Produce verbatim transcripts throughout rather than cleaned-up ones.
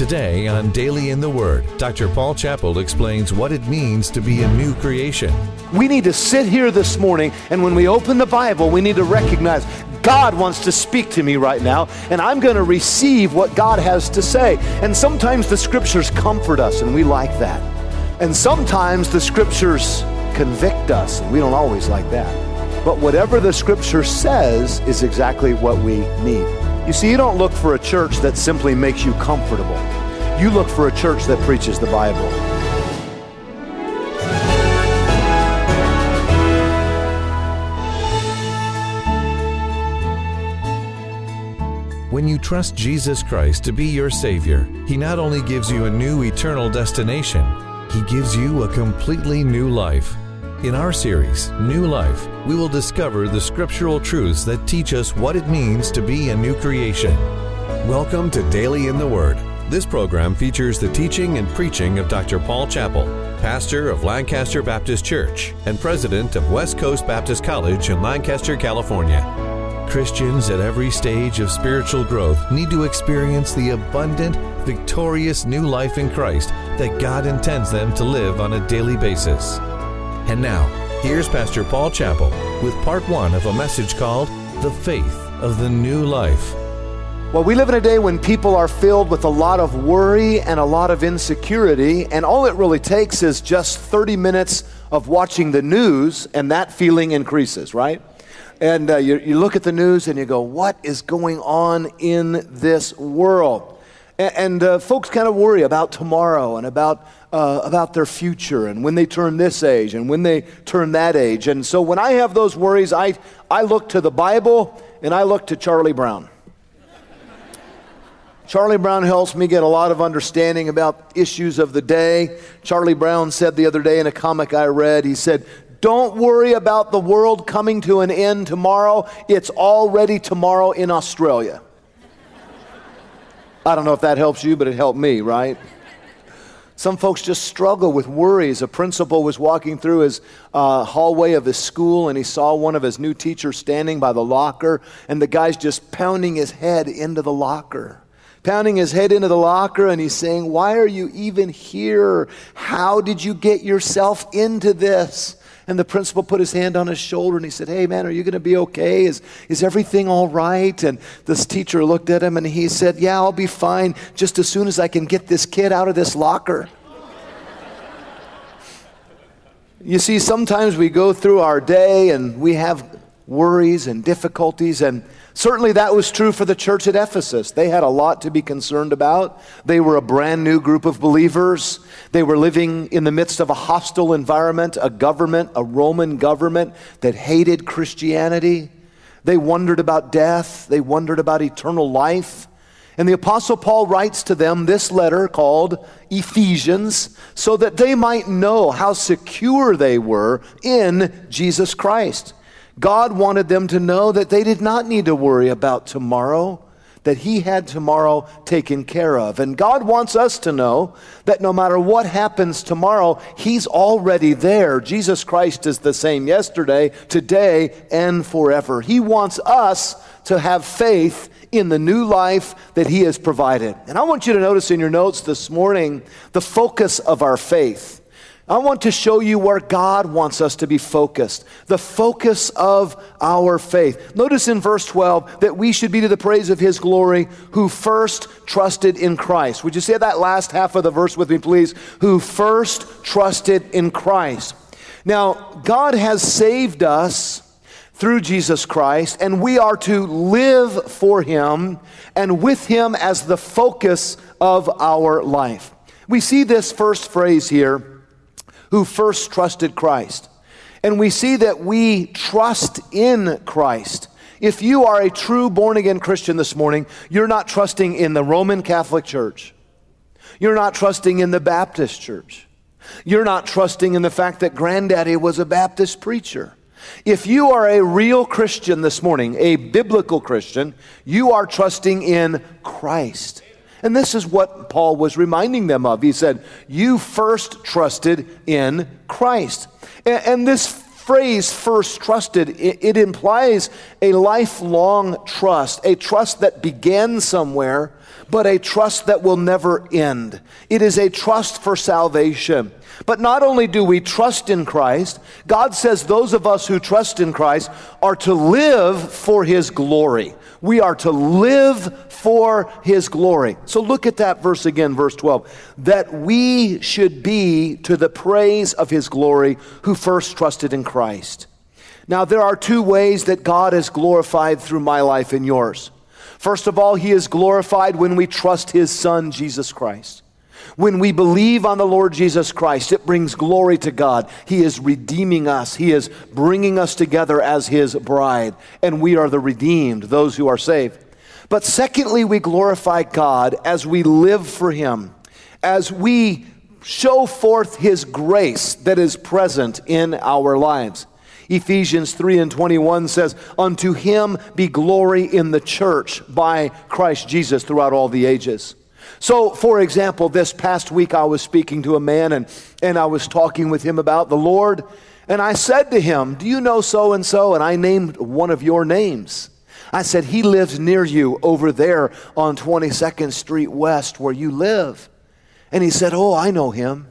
Today on Daily in the Word, Doctor Paul Chappell explains what it means to be a new creation. We need to sit here this morning, and when we open the Bible, we need to recognize God wants to speak to me right now, and I'm going to receive what God has to say. And sometimes the Scriptures comfort us, and we like that. And sometimes the Scriptures convict us, and we don't always like that. But whatever the Scripture says is exactly what we need. You see, you don't look for a church that simply makes you comfortable. You look for a church that preaches the Bible. When you trust Jesus Christ to be your Savior, He not only gives you a new eternal destination, He gives you a completely new life. In our series, New Life, we will discover the scriptural truths that teach us what it means to be a new creation. Welcome to Daily in the Word. This program features the teaching and preaching of Doctor Paul Chappell, pastor of Lancaster Baptist Church and president of West Coast Baptist College in Lancaster, California. Christians at every stage of spiritual growth need to experience the abundant, victorious new life in Christ that God intends them to live on a daily basis. And now, here's Pastor Paul Chappell with part one of a message called The Faith of the New Life. Well, we live in a day when people are filled with a lot of worry and a lot of insecurity, and all it really takes is just thirty minutes of watching the news, and that feeling increases, right? And uh, you, you look at the news and you go, what is going on in this world? And, and uh, folks kind of worry about tomorrow and about uh, about their future and when they turn this age and when they turn that age. And so when I have those worries, I, I look to the Bible and I look to Charlie Brown. Charlie Brown helps me get a lot of understanding about issues of the day. Charlie Brown said the other day in a comic I read, he said, "Don't worry about the world coming to an end tomorrow. It's already tomorrow in Australia." I don't know if that helps you, but it helped me, right? Some folks just struggle with worries. A principal was walking through his uh, hallway of his school, and he saw one of his new teachers standing by the locker, and the guy's just pounding his head into the locker. Pounding his head into the locker, and he's saying, "Why are you even here? How did you get yourself into this?" And the principal put his hand on his shoulder and he said, "Hey man, are you going to be okay? Is, is everything all right?" And this teacher looked at him and he said, "Yeah, I'll be fine just as soon as I can get this kid out of this locker." You see, sometimes we go through our day and we have worries and difficulties, and certainly that was true for the church at Ephesus. They had a lot to be concerned about. They were a brand new group of believers. They were living in the midst of a hostile environment, a government, a Roman government that hated Christianity. They wondered about death. They wondered about eternal life. And the Apostle Paul writes to them this letter called Ephesians so that they might know how secure they were in Jesus Christ. God wanted them to know that they did not need to worry about tomorrow, that He had tomorrow taken care of. And God wants us to know that no matter what happens tomorrow, He's already there. Jesus Christ is the same yesterday, today, and forever. He wants us to have faith in the new life that He has provided. And I want you to notice in your notes this morning the focus of our faith. I want to show you where God wants us to be focused, the focus of our faith. Notice in verse twelve that we should be to the praise of His glory who first trusted in Christ. Would you say that last half of the verse with me, please? Who first trusted in Christ. Now, God has saved us through Jesus Christ, and we are to live for Him and with Him as the focus of our life. We see this first phrase here, who first trusted Christ. And we see that we trust in Christ. If you are a true born-again Christian this morning, you're not trusting in the Roman Catholic Church. You're not trusting in the Baptist Church. You're not trusting in the fact that Granddaddy was a Baptist preacher. If you are a real Christian this morning, a biblical Christian, you are trusting in Christ. And this is what Paul was reminding them of. He said, you first trusted in Christ. And, and this phrase first trusted, it, it implies a lifelong trust, a trust that began somewhere, but a trust that will never end. It is a trust for salvation. But not only do we trust in Christ, God says those of us who trust in Christ are to live for His glory. We are to live for His glory. So look at that verse again, verse twelve. That we should be to the praise of His glory who first trusted in Christ. Now there are two ways that God is glorified through my life and yours. First of all, He is glorified when we trust His Son, Jesus Christ. When we believe on the Lord Jesus Christ, it brings glory to God. He is redeeming us. He is bringing us together as His bride, and we are the redeemed, those who are saved. But secondly, we glorify God as we live for Him, as we show forth His grace that is present in our lives. Ephesians three and twenty-one says, "Unto Him be glory in the church by Christ Jesus throughout all the ages." So, for example, this past week I was speaking to a man and, and I was talking with him about the Lord. And I said to him, "Do you know so-and-so?" And I named one of your names. I said, "He lives near you over there on twenty-second Street West where you live." And he said, "Oh, I know him."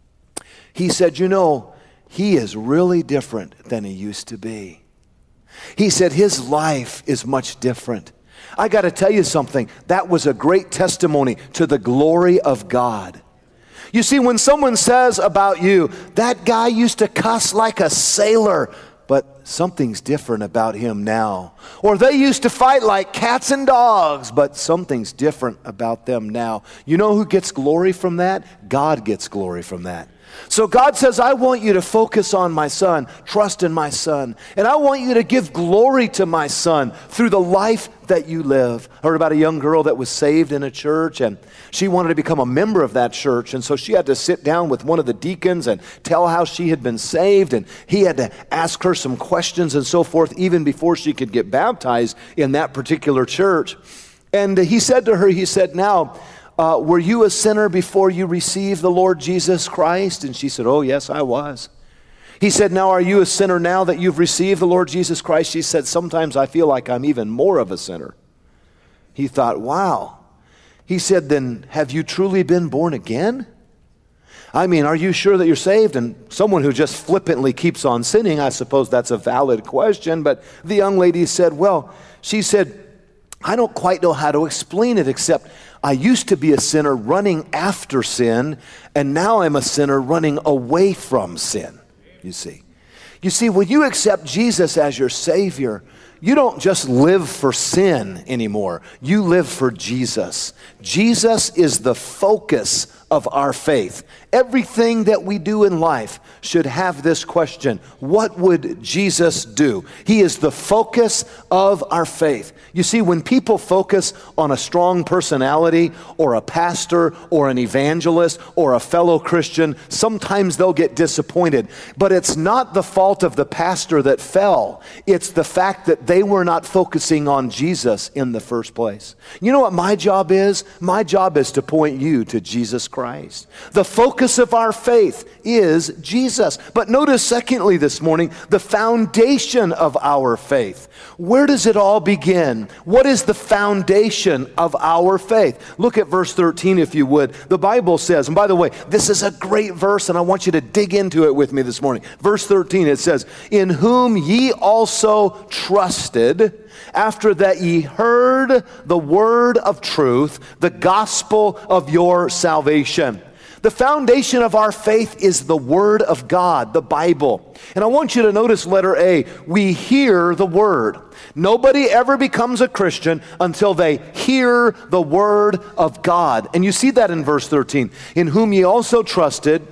He said, "You know, he is really different than he used to be." He said, "His life is much different." I got to tell you something. That was a great testimony to the glory of God. You see, when someone says about you, "That guy used to cuss like a sailor, but something's different about him now." Or, "They used to fight like cats and dogs, but something's different about them now." You know who gets glory from that? God gets glory from that. So God says, "I want you to focus on my Son, trust in my Son, and I want you to give glory to my Son through the life that you live." I heard about a young girl that was saved in a church, and she wanted to become a member of that church, and so she had to sit down with one of the deacons and tell how she had been saved, and he had to ask her some questions and so forth even before she could get baptized in that particular church. And he said to her, he said, "Now, Uh, were you a sinner before you received the Lord Jesus Christ?" And she said, "Oh, yes, I was." He said, "Now, are you a sinner now that you've received the Lord Jesus Christ?" She said, "Sometimes I feel like I'm even more of a sinner." He thought, wow. He said, "Then have you truly been born again? I mean, are you sure that you're saved?" And someone who just flippantly keeps on sinning, I suppose that's a valid question. But the young lady said, well, she said, "I don't quite know how to explain it, except I used to be a sinner running after sin, and now I'm a sinner running away from sin," you see. You see, when you accept Jesus as your Savior, you don't just live for sin anymore. You live for Jesus. Jesus is the focus of our faith. Everything that we do in life should have this question: what would Jesus do? He is the focus of our faith. You see, when people focus on a strong personality or a pastor or an evangelist or a fellow Christian, sometimes they'll get disappointed. But it's not the fault of the pastor that fell. It's the fact that they were not focusing on Jesus in the first place. You know what my job is? My job is to point you to Jesus Christ. The focus of our faith is Jesus. But notice, secondly, this morning, the foundation of our faith. Where does it all begin? What is the foundation of our faith? Look at verse thirteen, if you would. The Bible says, and by the way, this is a great verse, and I want you to dig into it with me this morning. Verse thirteen, it says, "In whom ye also trusted, after that ye heard the word of truth, the gospel of your salvation." The foundation of our faith is the Word of God, the Bible. And I want you to notice letter A, we hear the Word. Nobody ever becomes a Christian until they hear the Word of God. And you see that in verse thirteen. "In whom ye also trusted,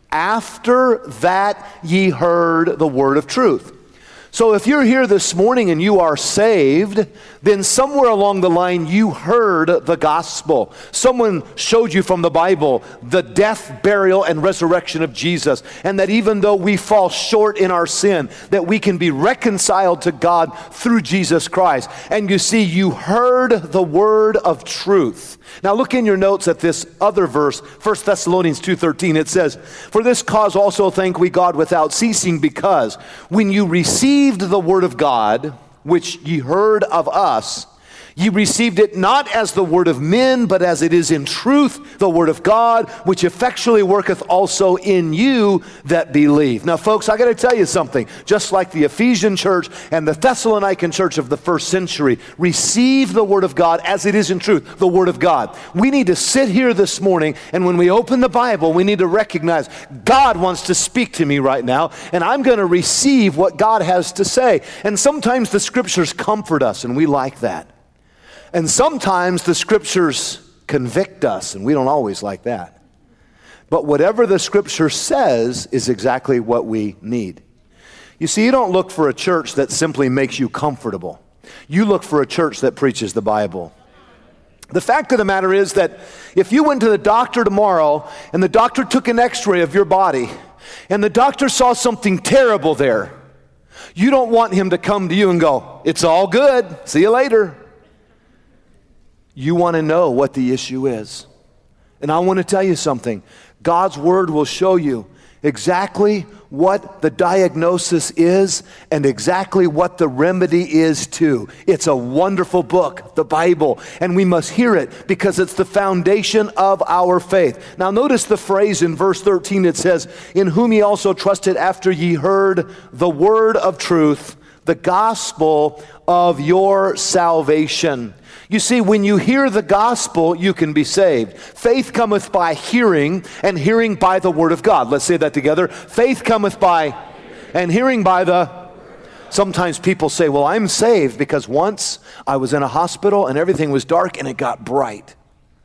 after that ye heard the word of truth." So if you're here this morning and you are saved, then somewhere along the line you heard the gospel. Someone showed you from the Bible the death, burial, and resurrection of Jesus, and that even though we fall short in our sin, that we can be reconciled to God through Jesus Christ. And you see, you heard the word of truth. Now look in your notes at this other verse, First Thessalonians two thirteen. It says, "For this cause also thank we God without ceasing, because when you received the word of God, which ye heard of us, ye received it not as the word of men, but as it is in truth the word of God, which effectually worketh also in you that believe." Now folks, I got to tell you something. Just like the Ephesian church and the Thessalonican church of the first century received the word of God as it is in truth, the word of God. We need to sit here this morning, and when we open the Bible, we need to recognize God wants to speak to me right now, and I'm going to receive what God has to say. And sometimes the scriptures comfort us, and we like that. And sometimes the scriptures convict us, and we don't always like that. But whatever the scripture says is exactly what we need. You see, you don't look for a church that simply makes you comfortable. You look for a church that preaches the Bible. The fact of the matter is that if you went to the doctor tomorrow and the doctor took an x-ray of your body and the doctor saw something terrible there, you don't want him to come to you and go, "It's all good, see you later." You want to know what the issue is. And I want to tell you something. God's word will show you exactly what the diagnosis is and exactly what the remedy is too. It's a wonderful book, the Bible, and we must hear it because it's the foundation of our faith. Now notice the phrase in verse thirteen. It says, "In whom ye also trusted after ye heard the word of truth, the gospel of your salvation." You see, when you hear the gospel, you can be saved. Faith cometh by hearing, and hearing by the word of God. Let's say that together. Faith cometh by, and hearing by the... Sometimes people say, "Well, I'm saved because once I was in a hospital and everything was dark and it got bright."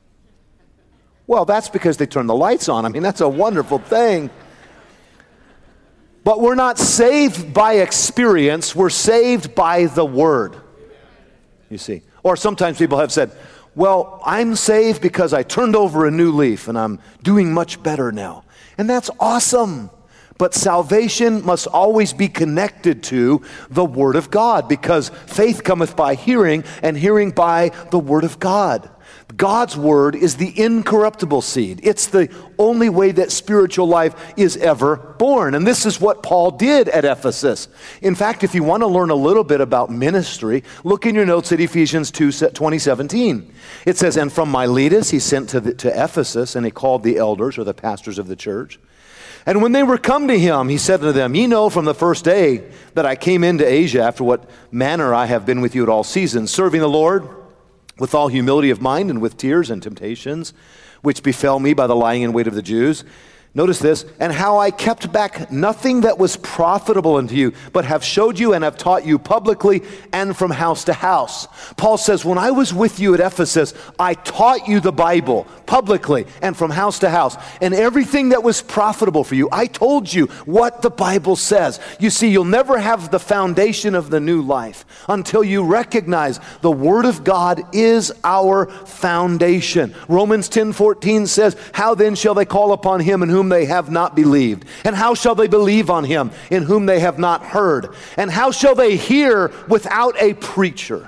Well, that's because they turned the lights on. I mean, that's a wonderful thing. But we're not saved by experience. We're saved by the word. You see. Or sometimes people have said, "Well, I'm saved because I turned over a new leaf and I'm doing much better now." And that's awesome. But salvation must always be connected to the Word of God, because faith cometh by hearing, and hearing by the Word of God. God's Word is the incorruptible seed. It's the only way that spiritual life is ever born. And this is what Paul did at Ephesus. In fact, if you want to learn a little bit about ministry, look in your notes at Ephesians two twenty, seventeen. It says, "And from Miletus he sent to, the, to Ephesus, and he called the elders," or the pastors of the church. "And when they were come to him, he said unto them, Ye know from the first day that I came into Asia, after what manner I have been with you at all seasons, serving the Lord with all humility of mind and with tears and temptations, which befell me by the lying in wait of the Jews. Notice this, and how I kept back nothing that was profitable unto you, but have showed you and have taught you publicly and from house to house." Paul says, when I was with you at Ephesus, I taught you the Bible publicly and from house to house. And everything that was profitable for you, I told you what the Bible says. You see, you'll never have the foundation of the new life until you recognize the Word of God is our foundation. Romans ten fourteen says, "How then shall they call upon him in whom they have not believed? And how shall they believe on him in whom they have not heard? And how shall they hear without a preacher?"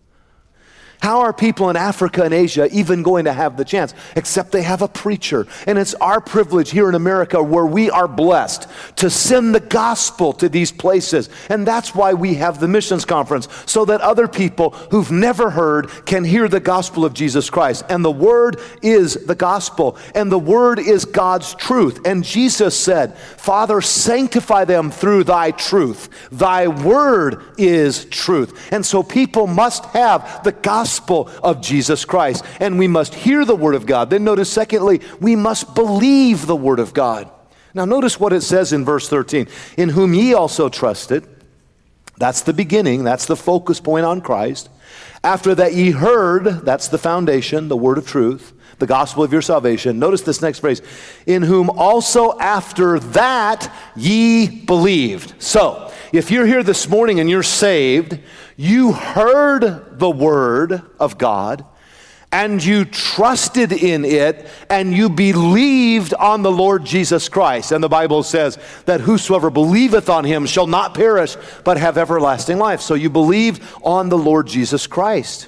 How are people in Africa and Asia even going to have the chance? Except they have a preacher. And it's our privilege here in America, where we are blessed to send the gospel to these places. And that's why we have the missions conference, so that other people who've never heard can hear the gospel of Jesus Christ. And the word is the gospel, and the word is God's truth. And Jesus said, "Father, sanctify them through thy truth. Thy word is truth." And so people must have the gospel of Jesus Christ, and we must hear the word of God. Then notice, secondly, we must believe the word of God. Now notice what it says in verse thirteen. "In whom ye also trusted." That's the beginning. That's the focus point on Christ. "After that ye heard," that's the foundation, the word of truth, the gospel of your salvation. Notice this next phrase. "In whom also after that ye believed." So, if you're here this morning and you're saved, you heard the word of God, and you trusted in it, and you believed on the Lord Jesus Christ. And the Bible says that whosoever believeth on him shall not perish, but have everlasting life. So you believed on the Lord Jesus Christ.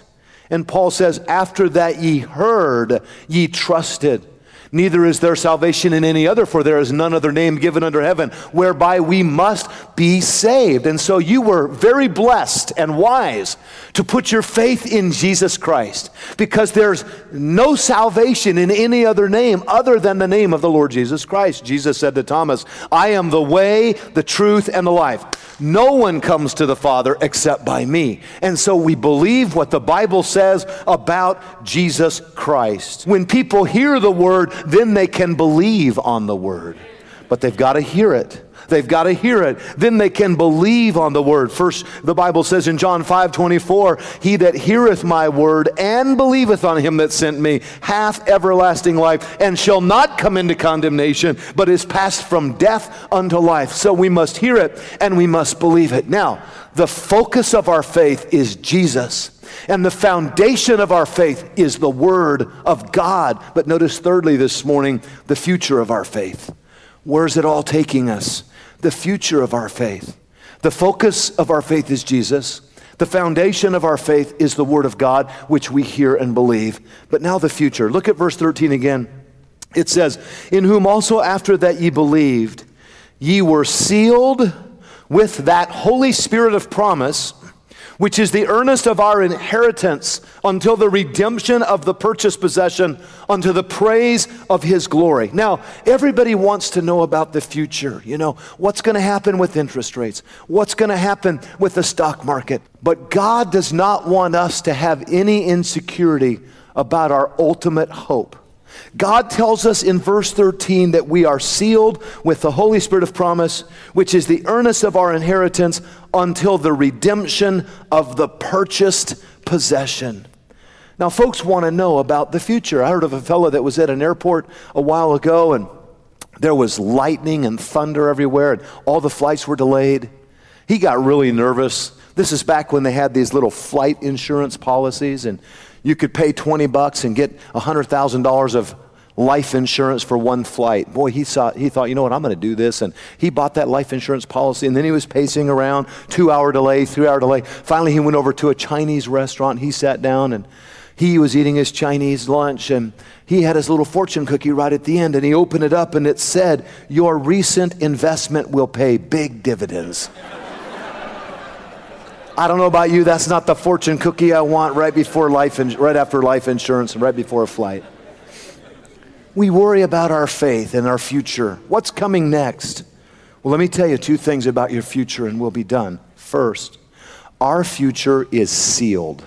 And Paul says, after that ye heard, ye trusted. Neither is there salvation in any other, for there is none other name given under heaven whereby we must be saved. And so you were very blessed and wise to put your faith in Jesus Christ, because there's no salvation in any other name other than the name of the Lord Jesus Christ. Jesus said to Thomas, I am the way, the truth, and the life. No one comes to the Father except by me. And so we believe what the Bible says about Jesus Christ. When people hear the word, then they can believe on the word. But they've got to hear it. They've got to hear it. Then they can believe on the word. First, the Bible says in John five twenty-four, he that heareth my word and believeth on him that sent me hath everlasting life, and shall not come into condemnation, but is passed from death unto life. So we must hear it and we must believe it. Now, the focus of our faith is Jesus. And the foundation of our faith is the Word of God. But notice thirdly this morning, the future of our faith. Where's it all taking us? The future of our faith. The focus of our faith is Jesus. The foundation of our faith is the Word of God, which we hear and believe. But now the future. Look at verse thirteen again. It says, in whom also after that ye believed, ye were sealed with that Holy Spirit of promise, which is the earnest of our inheritance until the redemption of the purchased possession, unto the praise of his glory. Now, everybody wants to know about the future. You know, what's going to happen with interest rates? What's going to happen with the stock market? But God does not want us to have any insecurity about our ultimate hope. God tells us in verse thirteen that we are sealed with the Holy Spirit of promise, which is the earnest of our inheritance until the redemption of the purchased possession. Now, folks want to know about the future. I heard of a fellow that was at an airport a while ago, and there was lightning and thunder everywhere, and all the flights were delayed. He got really nervous. This is back when they had these little flight insurance policies, and you could pay twenty bucks and get one hundred thousand dollars of life insurance for one flight. Boy, he saw, he thought, you know what, I'm going to do this. And he bought that life insurance policy, and then he was pacing around, two-hour delay, three-hour delay. Finally, he went over to a Chinese restaurant. He sat down, and he was eating his Chinese lunch, and he had his little fortune cookie right at the end, and he opened it up, and it said, your recent investment will pay big dividends. I don't know about you, that's not the fortune cookie I want right before life, in, right after life insurance and right before a flight. We worry about our faith and our future. What's coming next? Well, let me tell you two things about your future and we'll be done. First, our future is sealed.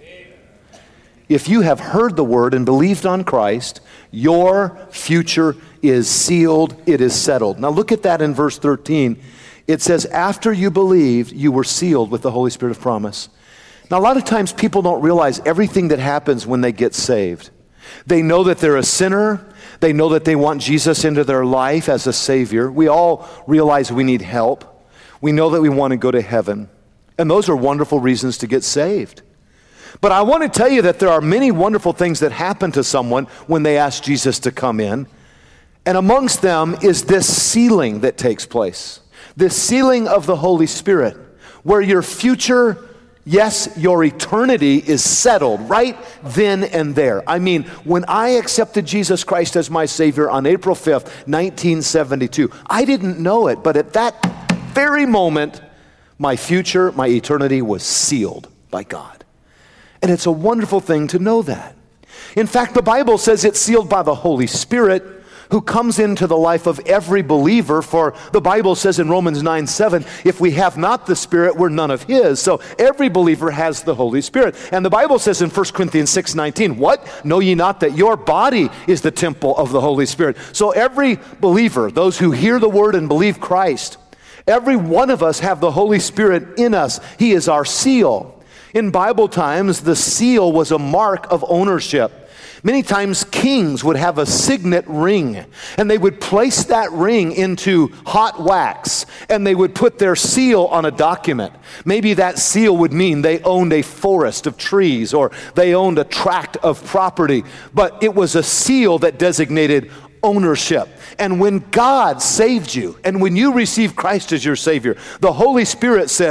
If you have heard the word and believed on Christ, your future is sealed, it is settled. Now look at that in verse thirteen. It says, after you believed, you were sealed with the Holy Spirit of promise. Now, a lot of times people don't realize everything that happens when they get saved. They know that they're a sinner. They know that they want Jesus into their life as a Savior. We all realize we need help. We know that we want to go to heaven. And those are wonderful reasons to get saved. But I want to tell you that there are many wonderful things that happen to someone when they ask Jesus to come in. And amongst them is this sealing that takes place. This sealing of the Holy Spirit, where your future, yes, your eternity is settled right then and there. I mean, when I accepted Jesus Christ as my Savior on April fifth, nineteen seventy-two, I didn't know it, but at that very moment, my future, my eternity was sealed by God. And it's a wonderful thing to know that. In fact, the Bible says it's sealed by the Holy Spirit, who comes into the life of every believer. For the Bible says in Romans nine seven, if we have not the Spirit, we're none of his. So every believer has the Holy Spirit. And the Bible says in First Corinthians six nineteen, what? Know ye not that your body is the temple of the Holy Spirit? So every believer, those who hear the word and believe Christ, every one of us have the Holy Spirit in us. He is our seal. In Bible times, the seal was a mark of ownership. Many times kings would have a signet ring, and they would place that ring into hot wax, and they would put their seal on a document. Maybe that seal would mean they owned a forest of trees, or they owned a tract of property, but it was a seal that designated ownership. And when God saved you, and when you received Christ as your Savior, the Holy Spirit said,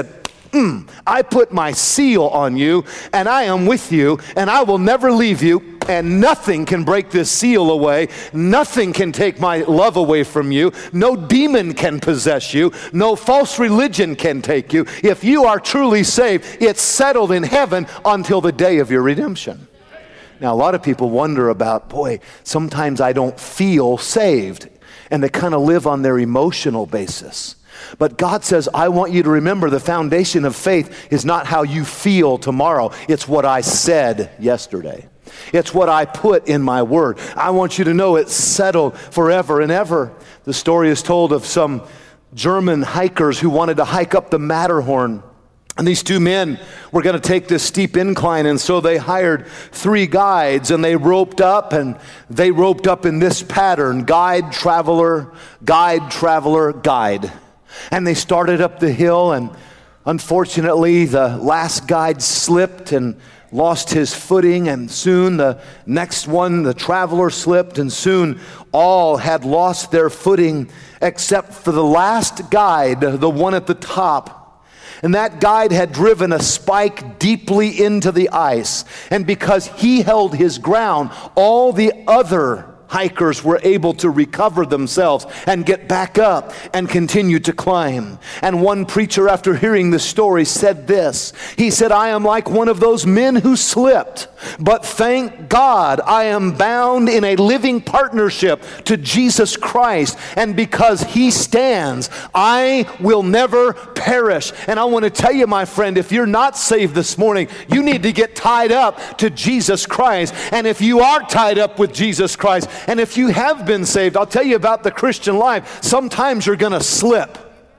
Mm, I put my seal on you, and I am with you, and I will never leave you, and nothing can break this seal away. Nothing can take my love away from you. No demon can possess you. No false religion can take you. If you are truly saved, it's settled in heaven until the day of your redemption. Now, a lot of people wonder about, boy, sometimes I don't feel saved, and they kind of live on their emotional basis. But God says, I want you to remember the foundation of faith is not how you feel tomorrow. It's what I said yesterday. It's what I put in my word. I want you to know it's settled forever and ever. The story is told of some German hikers who wanted to hike up the Matterhorn. And these two men were going to take this steep incline, and so they hired three guides, and they roped up, and they roped up in this pattern: guide, traveler, guide, traveler, guide. And they started up the hill, and unfortunately, the last guide slipped and lost his footing, and soon the next one, the traveler, slipped, and soon all had lost their footing except for the last guide, the one at the top. And that guide had driven a spike deeply into the ice, and because he held his ground, all the other hikers were able to recover themselves and get back up and continue to climb. And one preacher, after hearing the story, said this. He said, I am like one of those men who slipped, but thank God I am bound in a living partnership to Jesus Christ, and because he stands, I will never perish. And I want to tell you, my friend, if you're not saved this morning, you need to get tied up to Jesus Christ. And if you are tied up with Jesus Christ, and if you have been saved, I'll tell you about the Christian life. Sometimes you're going to slip.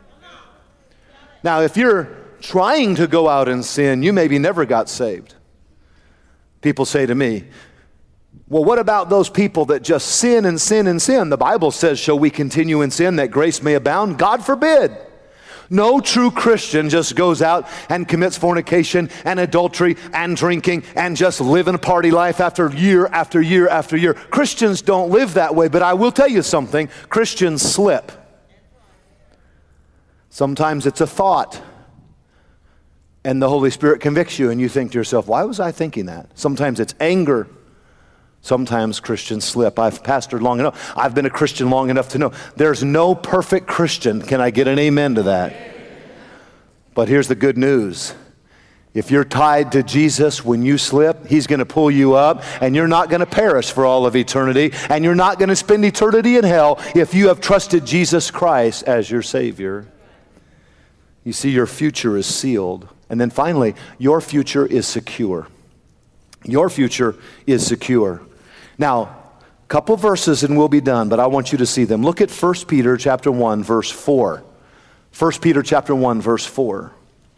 Now, if you're trying to go out and sin, you maybe never got saved. People say to me, well, what about those people that just sin and sin and sin? The Bible says, shall we continue in sin that grace may abound? God forbid. No true Christian just goes out and commits fornication and adultery and drinking and just living a party life after year after year after year. Christians don't live that way, but I will tell you something. Christians slip. Sometimes it's a thought, and the Holy Spirit convicts you, and you think to yourself, why was I thinking that? Sometimes it's anger. Sometimes Christians slip. I've pastored long enough. I've been a Christian long enough to know there's no perfect Christian. Can I get an amen to that? But here's the good news. If you're tied to Jesus, when you slip, he's going to pull you up, and you're not going to perish for all of eternity, and you're not going to spend eternity in hell if you have trusted Jesus Christ as your Savior. You see, your future is sealed. And then finally, your future is secure. Your future is secure. Now, a couple verses and we'll be done, but I want you to see them. Look at First Peter chapter one, verse four. First Peter chapter one, verse four.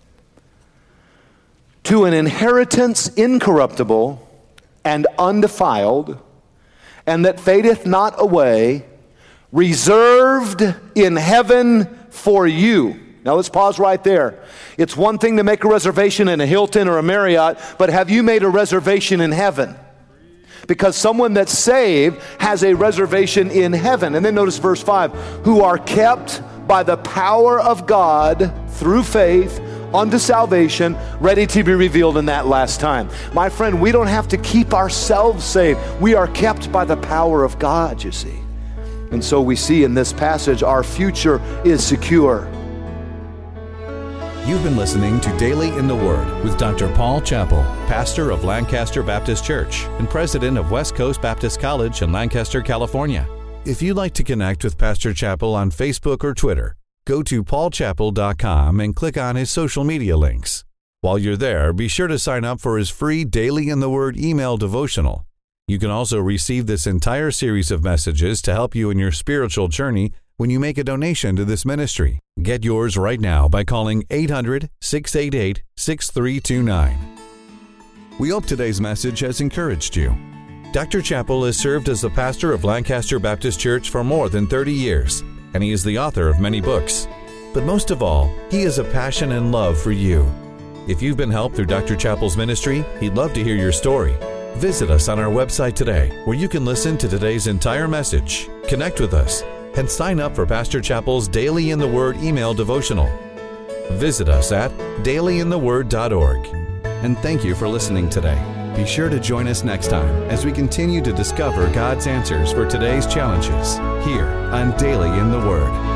To an inheritance incorruptible and undefiled, and that fadeth not away, reserved in heaven for you. Now let's pause right there. It's one thing to make a reservation in a Hilton or a Marriott, but have you made a reservation in heaven? Because someone that's saved has a reservation in heaven. And then notice verse five, who are kept by the power of God through faith unto salvation, ready to be revealed in that last time. My friend, we don't have to keep ourselves saved. We are kept by the power of God, you see. And so we see in this passage, our future is secure. You've been listening to Daily in the Word with Doctor Paul Chappell, pastor of Lancaster Baptist Church and president of West Coast Baptist College in Lancaster, California. If you'd like to connect with Pastor Chappell on Facebook or Twitter, go to paul chappell dot com and click on his social media links. While you're there, be sure to sign up for his free Daily in the Word email devotional. You can also receive this entire series of messages to help you in your spiritual journey when you make a donation to this ministry. Get yours right now by calling eight hundred, six eight eight, six three two nine. We hope today's message has encouraged you. Doctor Chappell has served as the pastor of Lancaster Baptist Church for more than thirty years, and he is the author of many books. But most of all, he has a passion and love for you. If you've been helped through Doctor Chappell's ministry, he'd love to hear your story. Visit us on our website today, where you can listen to today's entire message, connect with us, and sign up for Pastor Chappell's Daily in the Word email devotional. Visit us at daily in the word dot org. And thank you for listening today. Be sure to join us next time as we continue to discover God's answers for today's challenges here on Daily in the Word.